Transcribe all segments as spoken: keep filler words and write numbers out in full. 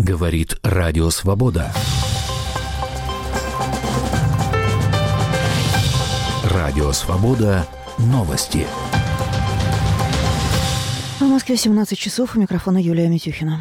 Говорит Радио Свобода. Радио Свобода. Новости. В Москве семнадцать часов. У микрофона Юлия Митюхина.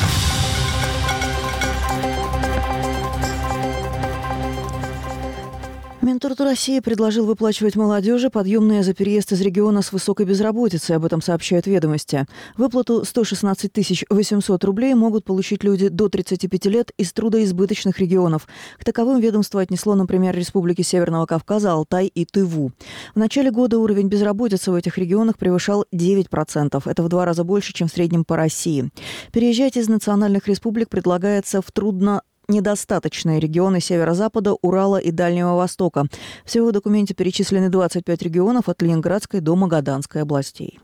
Минтруд России предложил выплачивать молодежи подъемные за переезд из региона с высокой безработицей. Об этом сообщают «Ведомости». Выплату сто шестнадцать тысяч восемьсот рублей могут получить люди до тридцати пяти лет из трудоизбыточных регионов. К таковым ведомство отнесло, например, республики Северного Кавказа, Алтай и Тыву. В начале года уровень безработицы в этих регионах превышал девять процентов. Это в два раза больше, чем в среднем по России. Переезжать из национальных республик предлагается в трудно недостаточные регионы Северо-Запада, Урала и Дальнего Востока. Всего в документе перечислены двадцать пять регионов от Ленинградской до Магаданской областей.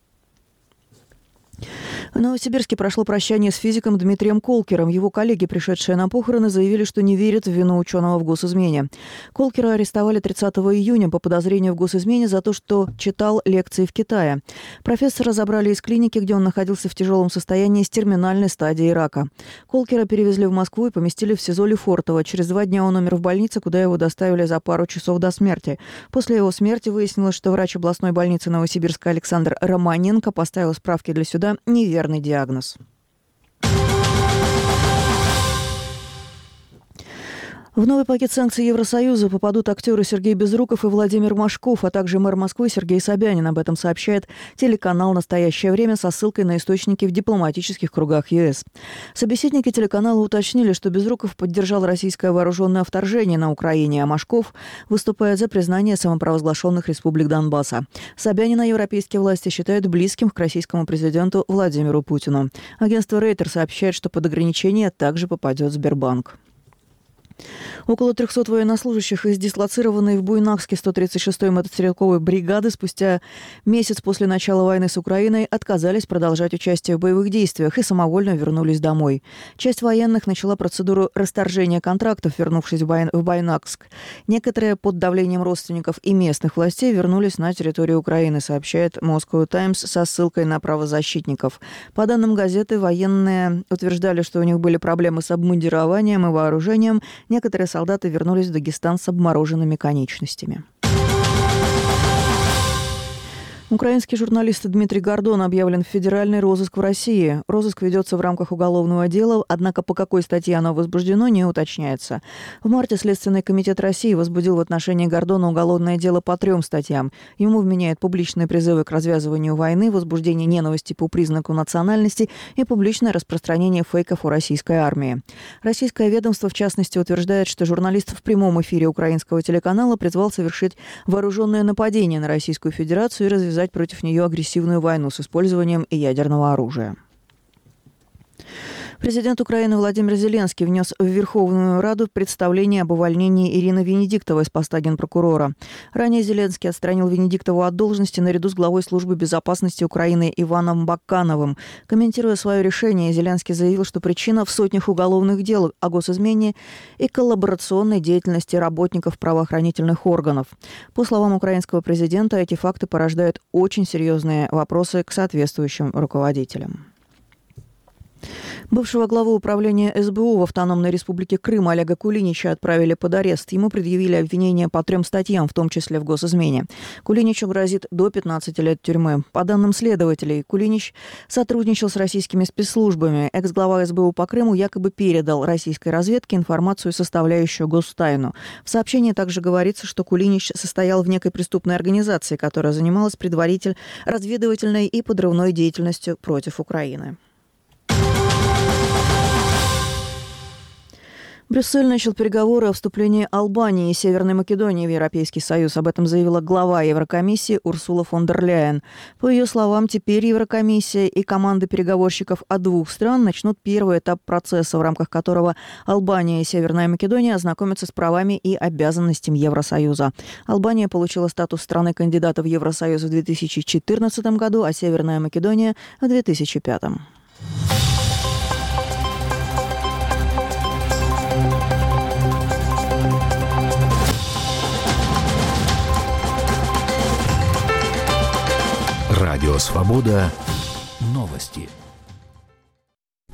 В Новосибирске прошло прощание с физиком Дмитрием Колкером. Его коллеги, пришедшие на похороны, заявили, что не верят в вину ученого в госизмене. Колкера арестовали тридцатого июня по подозрению в госизмене за то, что читал лекции в Китае. Профессора забрали из клиники, где он находился в тяжелом состоянии с терминальной стадией рака. Колкера перевезли в Москву и поместили в СИЗО Лефортово. Через два дня он умер в больнице, куда его доставили за пару часов до смерти. После его смерти выяснилось, что врач областной больницы Новосибирска Александр Романенко поставил справки для суда неверный диагноз. В новый пакет санкций Евросоюза попадут актеры Сергей Безруков и Владимир Машков, а также мэр Москвы Сергей Собянин. Об этом сообщает телеканал «Настоящее время» со ссылкой на источники в дипломатических кругах ЕС. Собеседники телеканала уточнили, что Безруков поддержал российское вооруженное вторжение на Украине, а Машков выступает за признание самопровозглашенных республик Донбасса. Собянина европейские власти считают близким к российскому президенту Владимиру Путину. Агентство Рейтер сообщает, что под ограничение также попадет Сбербанк. Около трехсот военнослужащих из дислоцированной в Буйнакске сто тридцать шестой мотострелковой бригады спустя месяц после начала войны с Украиной отказались продолжать участие в боевых действиях и самовольно вернулись домой. Часть военных начала процедуру расторжения контрактов, вернувшись в, Бай... в Буйнакск. Некоторые под давлением родственников и местных властей вернулись на территорию Украины, сообщает Moscow Times со ссылкой на правозащитников. По данным газеты, военные утверждали, что у них были проблемы с обмундированием и вооружением. Некоторые солдаты вернулись в Дагестан с обмороженными конечностями. Украинский журналист Дмитрий Гордон объявлен в федеральный розыск в России. Розыск ведется в рамках уголовного дела, однако по какой статье оно возбуждено, не уточняется. В марте Следственный комитет России возбудил в отношении Гордона уголовное дело по трем статьям. Ему вменяют публичные призывы к развязыванию войны, возбуждение ненависти по признаку национальности и публичное распространение фейков о российской армии. Российское ведомство, в частности, утверждает, что журналист в прямом эфире украинского телеканала призвал совершить вооруженное нападение на Российскую Федерацию и развязать против нее агрессивную войну с использованием ядерного оружия. Президент Украины Владимир Зеленский внес в Верховную Раду представление об увольнении Ирины Венедиктовой с поста генпрокурора. Ранее Зеленский отстранил Венедиктову от должности наряду с главой службы безопасности Украины Иваном Бакановым. Комментируя свое решение, Зеленский заявил, что причина в сотнях уголовных дел о госизмене и коллаборационной деятельности работников правоохранительных органов. По словам украинского президента, эти факты порождают очень серьезные вопросы к соответствующим руководителям. Бывшего главу управления эс бэ у в Автономной Республике Крым Олега Кулинича отправили под арест. Ему предъявили обвинения по трем статьям, в том числе в госизмене. Кулиничу грозит до пятнадцати лет тюрьмы. По данным следователей, Кулинич сотрудничал с российскими спецслужбами. Экс-глава эс бэ у по Крыму якобы передал российской разведке информацию, составляющую гостайну. В сообщении также говорится, что Кулинич состоял в некой преступной организации, которая занималась предварительной разведывательной и подрывной деятельностью против Украины. Брюссель начал переговоры о вступлении Албании и Северной Македонии в Европейский Союз. Об этом заявила глава Еврокомиссии Урсула фон дер Ляйен. По ее словам, теперь Еврокомиссия и команды переговорщиков от двух стран начнут первый этап процесса, в рамках которого Албания и Северная Македония ознакомятся с правами и обязанностями Евросоюза. Албания получила статус страны-кандидата в Евросоюз в две тысячи четырнадцатом году, а Северная Македония – в две тысячи пятом. Радио Свобода. Новости.